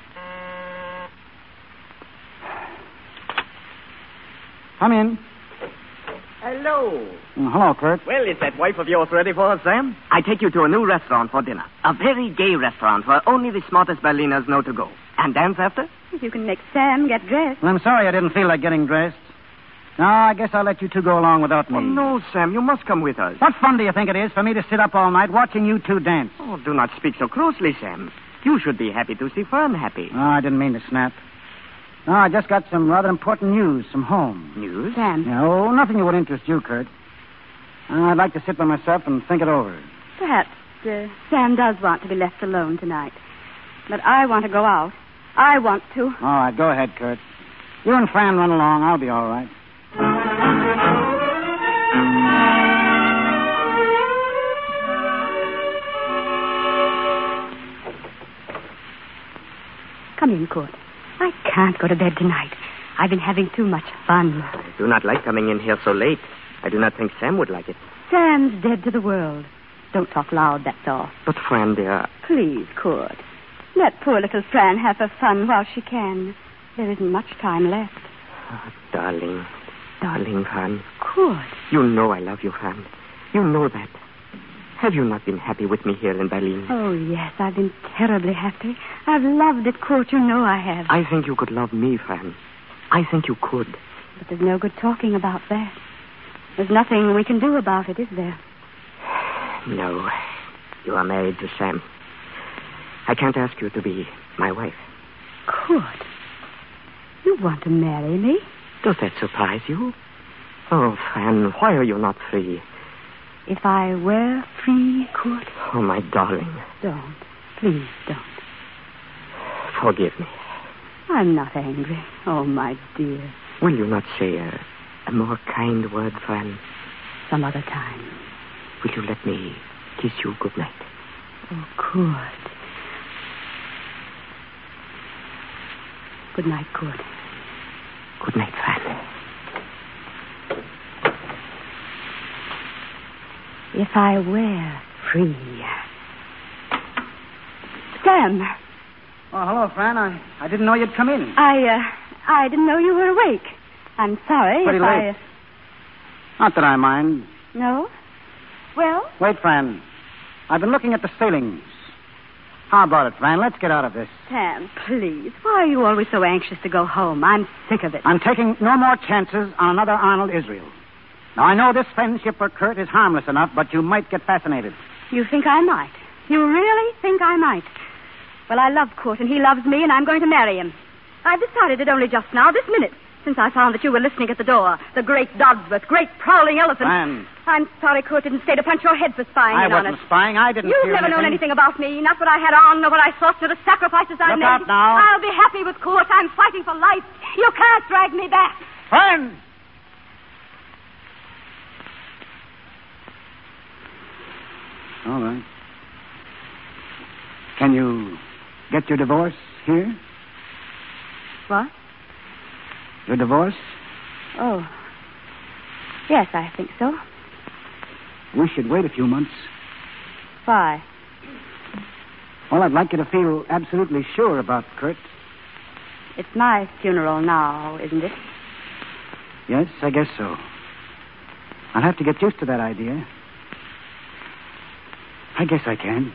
Come in. Hello. Mm, hello, Kurt. Well, is that wife of yours ready for us, Sam? I take you to a new restaurant for dinner. A very gay restaurant where only the smartest Berliners know to go. And dance after? If you can make Sam get dressed. Well, I'm sorry I didn't feel like getting dressed. No, I guess I'll let you two go along without me. Oh, no, Sam. You must come with us. What fun do you think it is for me to sit up all night watching you two dance? Oh, do not speak so closely, Sam. You should be happy to see Fern happy. Oh, I didn't mean to snap. No, I just got some rather important news from home. News? Sam. No, nothing that would interest you, Kurt. Uh, I'd like to sit by myself and think it over. Perhaps uh, Sam does want to be left alone tonight. But I want to go out. I want to. All right, go ahead, Kurt. You and Fran run along. I'll be all right. Come in, Kurt. I can't go to bed tonight. I've been having too much fun. I do not like coming in here so late. I do not think Sam would like it. Sam's dead to the world. Don't talk loud, that's all. But, Fran, dear... Please, Kurt. Let poor little Fran have her fun while she can. There isn't much time left. Oh, darling. Darling, Fran. Kurt. You know I love you, Fran. You know that. Have you not been happy with me here in Berlin? Oh, yes, I've been terribly happy. I've loved it, Kurt. You know I have. I think you could love me, Fran. I think you could. But there's no good talking about that. There's nothing we can do about it, is there? No. You are married to Sam. I can't ask you to be my wife. Kurt, you want to marry me? Does that surprise you? Oh, Fran, why are you not free? If I were free, Kurt? Oh, my darling. Don't. Please don't. Forgive me. I'm not angry. Oh, my dear. Will you not say a, a more kind word, Fran? Some other time. Will you let me kiss you good night? Oh, Kurt. Good night, Kurt. Good night, Fran. If I were free. Sam. Oh, hello, Fran. I, I didn't know you'd come in. I, uh, I didn't know you were awake. I'm sorry Pretty if late. I... Not that I mind. No? Well? Wait, Fran. I've been looking at the ceilings. How about it, Fran? Let's get out of this. Sam, please. Why are you always so anxious to go home? I'm sick of it. I'm taking no more chances on another Arnold Israel. Now, I know this friendship for Kurt is harmless enough, but you might get fascinated. You think I might? You really think I might? Well, I love Kurt, and he loves me, and I'm going to marry him. I've decided it only just now, this minute, since I found that you were listening at the door. The great Dodsworth, great prowling elephant. Fran. I'm sorry Kurt didn't stay to punch your head for spying I in on wasn't us. spying. I didn't You've fear never known anything. anything about me, not what I had on, nor what I thought, nor the sacrifices I Look made. out now. I'll be happy with Kurt. I'm fighting for life. You can't drag me back. Fran! All right. Can you get your divorce here? What? Your divorce? Oh. Yes, I think so. We should wait a few months. Why? Well, I'd like you to feel absolutely sure about Kurt. It's my funeral now, isn't it? Yes, I guess so. I'll have to get used to that idea. I guess I can.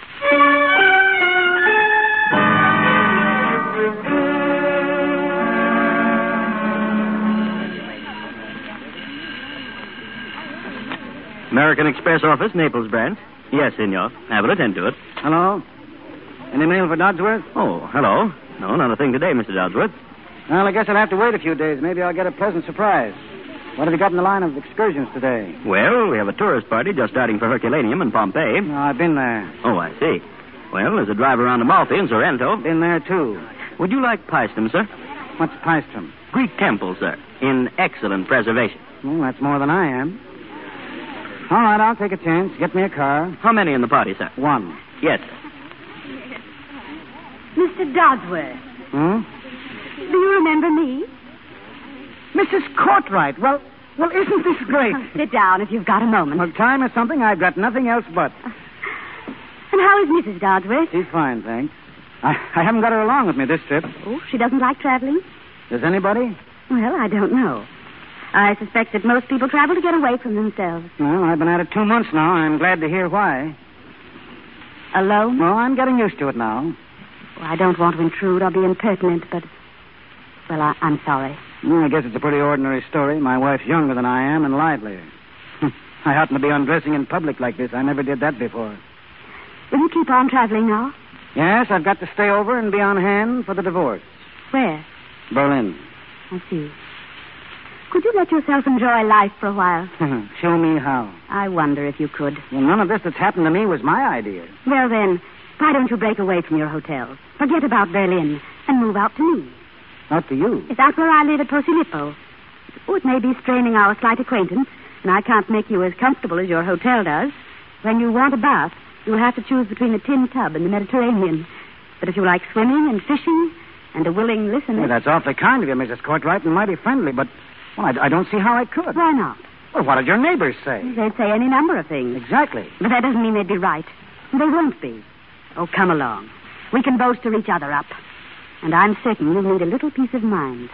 American Express office, Naples branch. Yes, senor. I will attend to it. Hello? Any mail for Dodsworth? Oh, hello. No, not a thing today, Mister Dodsworth. Well, I guess I'll have to wait a few days. Maybe I'll get a pleasant surprise. What have you got in the line of excursions today? Well, we have a tourist party just starting for Herculaneum and Pompeii. No, I've been there. Oh, I see. Well, there's a drive around Amalfi and Sorrento. Been there, too. Would you like Paestum, sir? What's Paestum? Greek temple, sir. In excellent preservation. Well, that's more than I am. All right, I'll take a chance. Get me a car. How many in the party, sir? One. Yes, sir. Mister Dodsworth, Hmm? do you remember me? Missus Courtright. Well, well, isn't this great? Oh, sit down if you've got a moment. Well, time is something I've got nothing else but. And how is Missus Dodsworth? She's fine, thanks. I, I haven't got her along with me this trip. Oh, she doesn't like traveling? Does anybody? Well, I don't know. I suspect that most people travel to get away from themselves. Well, I've been at it two months now. I'm glad to hear why. Alone? Well, I'm getting used to it now. Well, I don't want to intrude or be impertinent, but... Well, I, I'm sorry. Well, I guess it's a pretty ordinary story. My wife's younger than I am and livelier. I happen to be undressing in public like this. I never did that before. Will you keep on traveling now? Yes, I've got to stay over and be on hand for the divorce. Where? Berlin. I see. Could you let yourself enjoy life for a while? Show me how. I wonder if you could. Well, none of this that's happened to me was my idea. Well, then, why don't you break away from your hotel? Forget about Berlin and move out to me. Not to you. Is that where I live at Posilippo? Oh, it may be straining our slight acquaintance, and I can't make you as comfortable as your hotel does. When you want a bath, you'll have to choose between a tin tub and the Mediterranean. But if you like swimming and fishing and a willing listener... Well, that's awfully kind of you, Missus Courtright, and mighty friendly, but well, I, I don't see how I could. Why not? Well, what did your neighbors say? They'd say any number of things. Exactly. But that doesn't mean they'd be right. They won't be. Oh, come along. We can boast to each other up. And I'm certain you'll need a little peace of mind.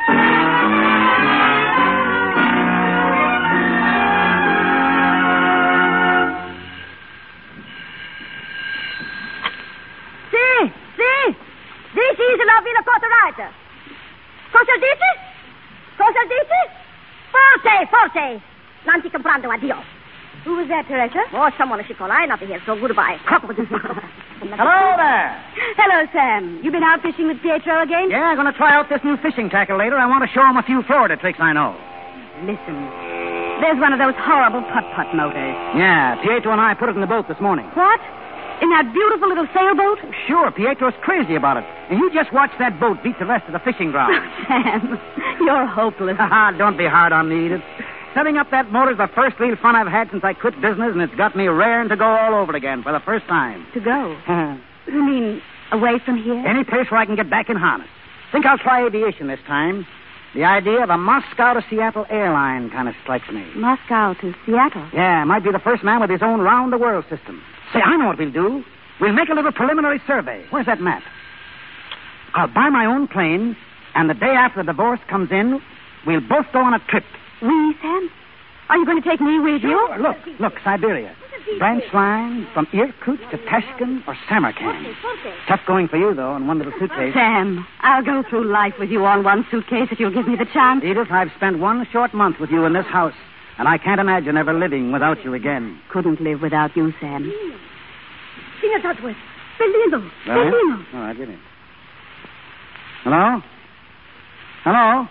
Sì, sì. This is la Villa Courtright. Cosa dici? Cosa dici? Forte, forte. Non ti comprendo, addio. Who was that, Teresa? Oh, someone she called. I'll not be here, so goodbye. Hello there. Hello, Sam. You been out fishing with Pietro again? Yeah, I'm going to try out this new fishing tackle later. I want to show him a few Florida tricks I know. Listen, there's one of those horrible putt-putt motors. Yeah, Pietro and I put it in the boat this morning. What? In that beautiful little sailboat? Sure, Pietro's crazy about it. And you just watch that boat beat the rest of the fishing ground. Sam, you're hopeless. Don't be hard on me, Edith. Setting up that motor's the first real fun I've had since I quit business, and it's got me raring to go all over again for the first time. To go? You mean away from here? Any place where I can get back in harness. Think I'll try aviation this time. The idea of a Moscow to Seattle airline kind of strikes me. Moscow to Seattle? Yeah, might be the first man with his own round-the-world system. Say, I know what we'll do. We'll make a little preliminary survey. Where's that map? I'll buy my own plane, and the day after the divorce comes in, we'll both go on a trip. We, Sam? Are you going to take me with you? Sure. Look, look, Siberia. Branch line from Irkutsk to Tashkent or Samarkand. Tough going for you, though, in one little suitcase. Sam, I'll go through life with you on one suitcase if you'll give me the chance. Edith, I've spent one short month with you in this house, and I can't imagine ever living without you again. Couldn't live without you, Sam. Signor Dodsworth. Bellino. Bellino. All right, get in. Hello? Hello?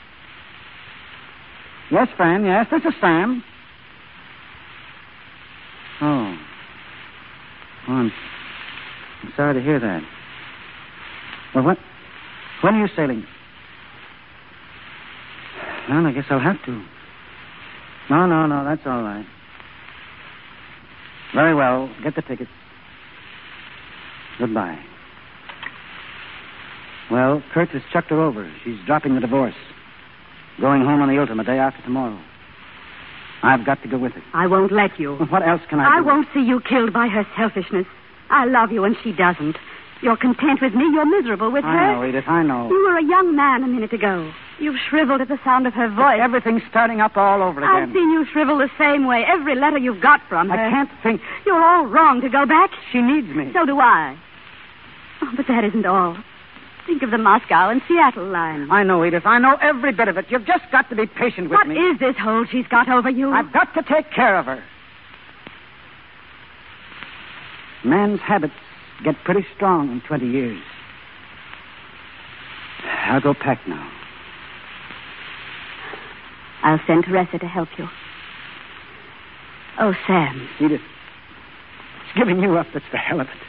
Yes, Fran, yes, this is Sam. Oh. Oh, I'm, I'm sorry to hear that. Well, what? When are you sailing? Well, I guess I'll have to. No, no, no, that's all right. Very well. Get the tickets. Goodbye. Well, Kurt has chucked her over. She's dropping the divorce. Going home on the Ultima day after tomorrow. I've got to go with it. I won't let you. Well, what else can I do? I won't see you killed by her selfishness. I love you and she doesn't. You're content with me. You're miserable with her. I know, Edith, I know. You were a young man a minute ago. You've shriveled at the sound of her voice. But everything's starting up all over again. I've seen you shrivel the same way. Every letter you've got from her. I can't think. You're all wrong to go back. She needs me. So do I. Oh, but that isn't all. Think of the Moscow and Seattle line. I know, Edith. I know every bit of it. You've just got to be patient with what me. What is this hold she's got over you? I've got to take care of her. Man's habits get pretty strong in twenty years. I'll go pack now. I'll send Teresa to help you. Oh, Sam. Edith, it's giving you up that's the hell of it.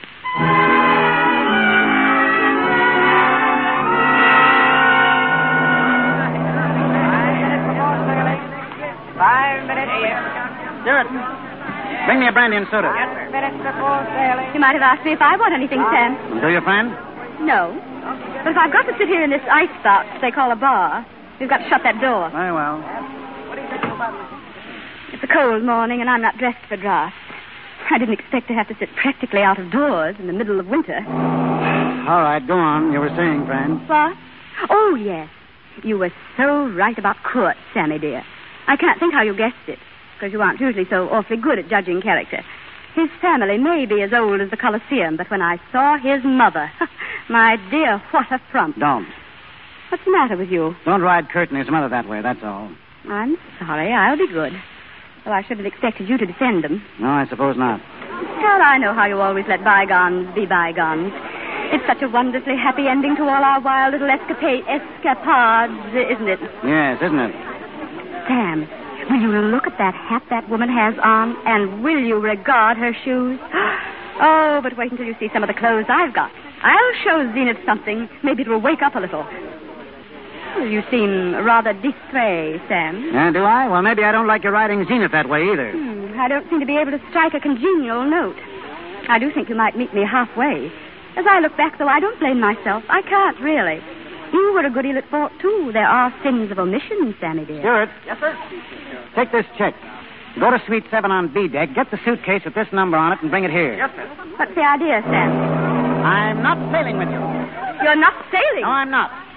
Five minutes here. Stewart, bring me a brandy and soda. Ten minutes before sailing. You might have asked me if I want anything, Sam. Do you, friend? No. But if I've got to sit here in this ice box they call a bar, you've got to shut that door. Very well. It's a cold morning and I'm not dressed for draught. I didn't expect to have to sit practically out of doors in the middle of winter. All right, go on. You were saying, friend. What? Oh, yes. You were so right about Kurt, Sammy dear. I can't think how you guessed it, because you aren't usually so awfully good at judging character. His family may be as old as the Colosseum, but when I saw his mother, my dear, what a front. Don't. What's the matter with you? Don't ride Kurt and his mother that way, that's all. I'm sorry. I'll be good. Though I should have expected you to defend them. No, I suppose not. Well, I know how you always let bygones be bygones. It's such a wonderfully happy ending to all our wild little escapade escapades, isn't it? Yes, isn't it? Sam, will you look at that hat that woman has on, and will you regard her shoes? Oh, but wait until you see some of the clothes I've got. I'll show Zenith something. Maybe it will wake up a little. Well, you seem rather distrait, Sam. Yeah, do I? Well, maybe I don't like your riding Zenith that way either. Hmm, I don't seem to be able to strike a congenial note. I do think you might meet me halfway. As I look back, though, I don't blame myself. I can't, really. You were a good deal at fault, too. There are sins of omission, Sammy dear. Stewart. Yes, sir. Take this check. Go to Suite seven on B deck, get the suitcase with this number on it, and bring it here. Yes, sir. What's the idea, Sam? I'm not sailing with you. You're not sailing? No, I'm not.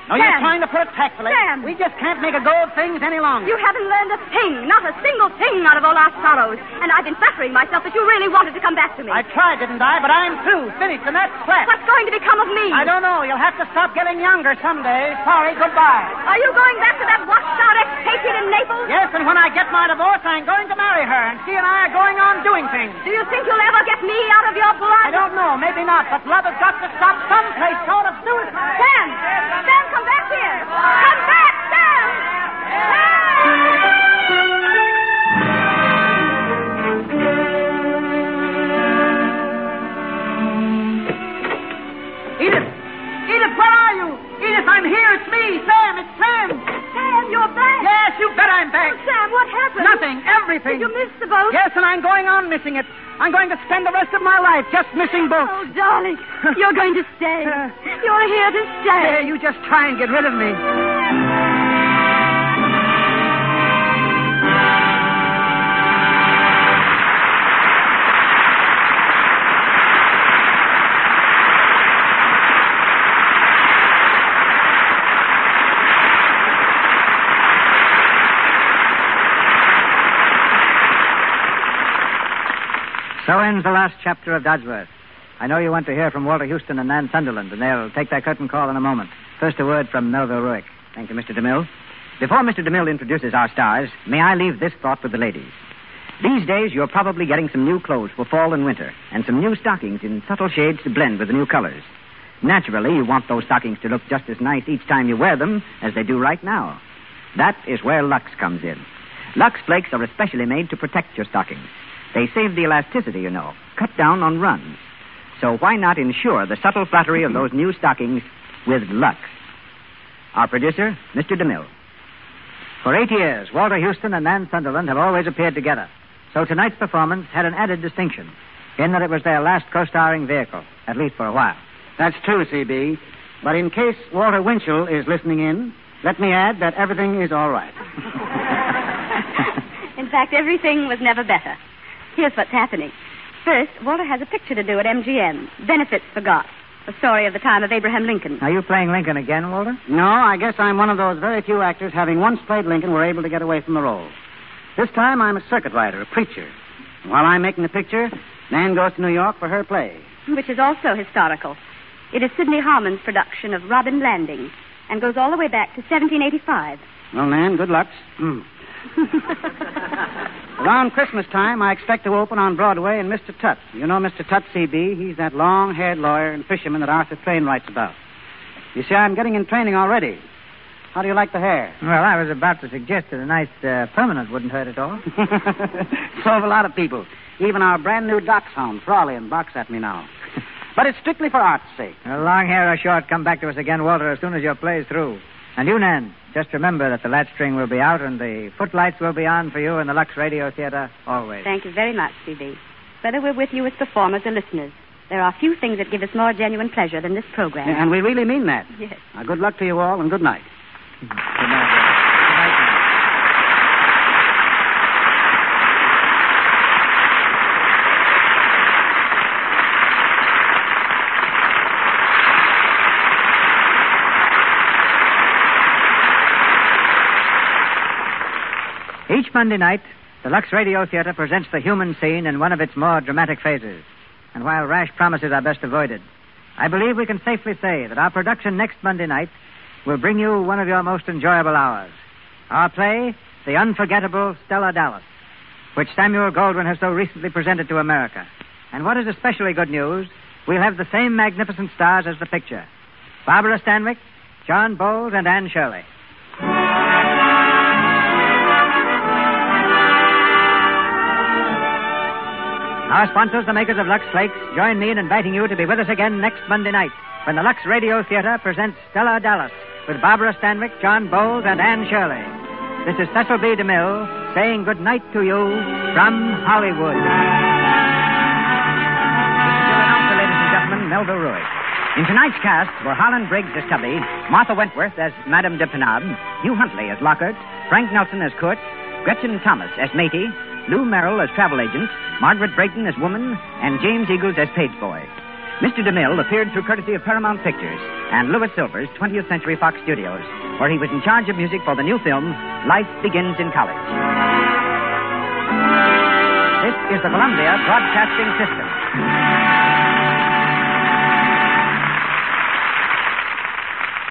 No, you're trying to put it tactfully. Sam. We just can't make a go of things any longer. You haven't learned a thing, not a single thing out of all our sorrows. And I've been flattering myself that you really wanted to come back to me. I tried, didn't I? But I'm through, finished, and that's flat. What's going to become of me? I don't know. You'll have to stop getting younger someday. Sorry, goodbye. Are you going back to that washed-out expatriate in Naples? Yes, and when I get my divorce, I'm going to marry her, and she and I are going on doing things. Do you think you'll ever get me out of your blood? I don't know. Maybe not, but love has got to stop someplace short of suicide. Sam! Sam, come back here! Come back, Sam! Edith! Edith, where are you? Edith, I'm here. It's me, Sam. It's Sam. Sam, you're back. Yes, you bet I'm back. Oh, Sam, what happened? Nothing. Everything. Did you miss the boat? Yes, and I'm going on missing it. I'm going to spend the rest of my life just missing boats. Oh, darling, you're going to stay. You're here to stay. Yeah, you just try and get rid of me. So ends the last chapter of Dodsworth. I know you want to hear from Walter Houston and Nan Sunderland, and they'll take their curtain call in a moment. First, a word from Melville Ruick. Thank you, Mister DeMille. Before Mister DeMille introduces our stars, may I leave this thought with the ladies. These days, you're probably getting some new clothes for fall and winter, and some new stockings in subtle shades to blend with the new colors. Naturally, you want those stockings to look just as nice each time you wear them as they do right now. That is where Lux comes in. Lux Flakes are especially made to protect your stockings. They save the elasticity, you know, cut down on runs. So why not ensure the subtle flattery of those new stockings with Lux? Our producer, Mister DeMille. For eight years, Walter Houston and Nan Sunderland have always appeared together. So tonight's performance had an added distinction, in that it was their last co-starring vehicle, at least for a while. That's true, C B. But in case Walter Winchell is listening in, let me add that everything is all right. In fact, everything was never better. Here's what's happening. First, Walter has a picture to do at M G M. Benefits Forgot. The story of the time of Abraham Lincoln. Are you playing Lincoln again, Walter? No, I guess I'm one of those very few actors having once played Lincoln were able to get away from the role. This time I'm a circuit rider, a preacher. And while I'm making the picture, Nan goes to New York for her play. Which is also historical. It is Sidney Harmon's production of Robin Landing and goes all the way back to seventeen eighty-five. Well, Nan, good luck. Mm. Around Christmas time, I expect to open on Broadway in Mister Tutt. You know Mister Tutt, C B? He's that long-haired lawyer and fisherman that Arthur Train writes about. You see, I'm getting in training already. How do you like the hair? Well, I was about to suggest that a nice uh, permanent wouldn't hurt at all. So have a lot of people. Even our brand-new dachshund, Frawley, and barks at me now. But it's strictly for art's sake. Well, long hair or short, come back to us again, Walter, as soon as your play's through. And you, Nan, just remember that the latch string will be out and the footlights will be on for you in the Lux Radio Theater always. Thank you very much, C B. Whether we're with you as performers or listeners, there are few things that give us more genuine pleasure than this program. And we really mean that. Yes. Now, good luck to you all, and good night. Good night. Good night. Each Monday night, the Lux Radio Theater presents the human scene in one of its more dramatic phases. And while rash promises are best avoided, I believe we can safely say that our production next Monday night will bring you one of your most enjoyable hours. Our play, The Unforgettable Stella Dallas, which Samuel Goldwyn has so recently presented to America. And what is especially good news, we'll have the same magnificent stars as the picture. Barbara Stanwyck, John Bowles, and Anne Shirley. Our sponsors, the makers of Lux Flakes, join me in inviting you to be with us again next Monday night when the Lux Radio Theater presents Stella Dallas with Barbara Stanwyck, John Bowles, and Anne Shirley. This is Cecil B. DeMille saying good night to you from Hollywood. This is your announcer, ladies and gentlemen, Melville Ruick. In tonight's cast were Harlan Briggs as Tubby, Martha Wentworth as Madame de Penab, Hugh Huntley as Lockhart, Frank Nelson as Kurt, Gretchen Thomas as Matey, Lou Merrill as travel agent, Margaret Brayton as woman, and James Eagles as page boy. Mister DeMille appeared through courtesy of Paramount Pictures and Louis Silver's twentieth Century Fox Studios, where he was in charge of music for the new film, Life Begins in College. This is the Columbia Broadcasting System.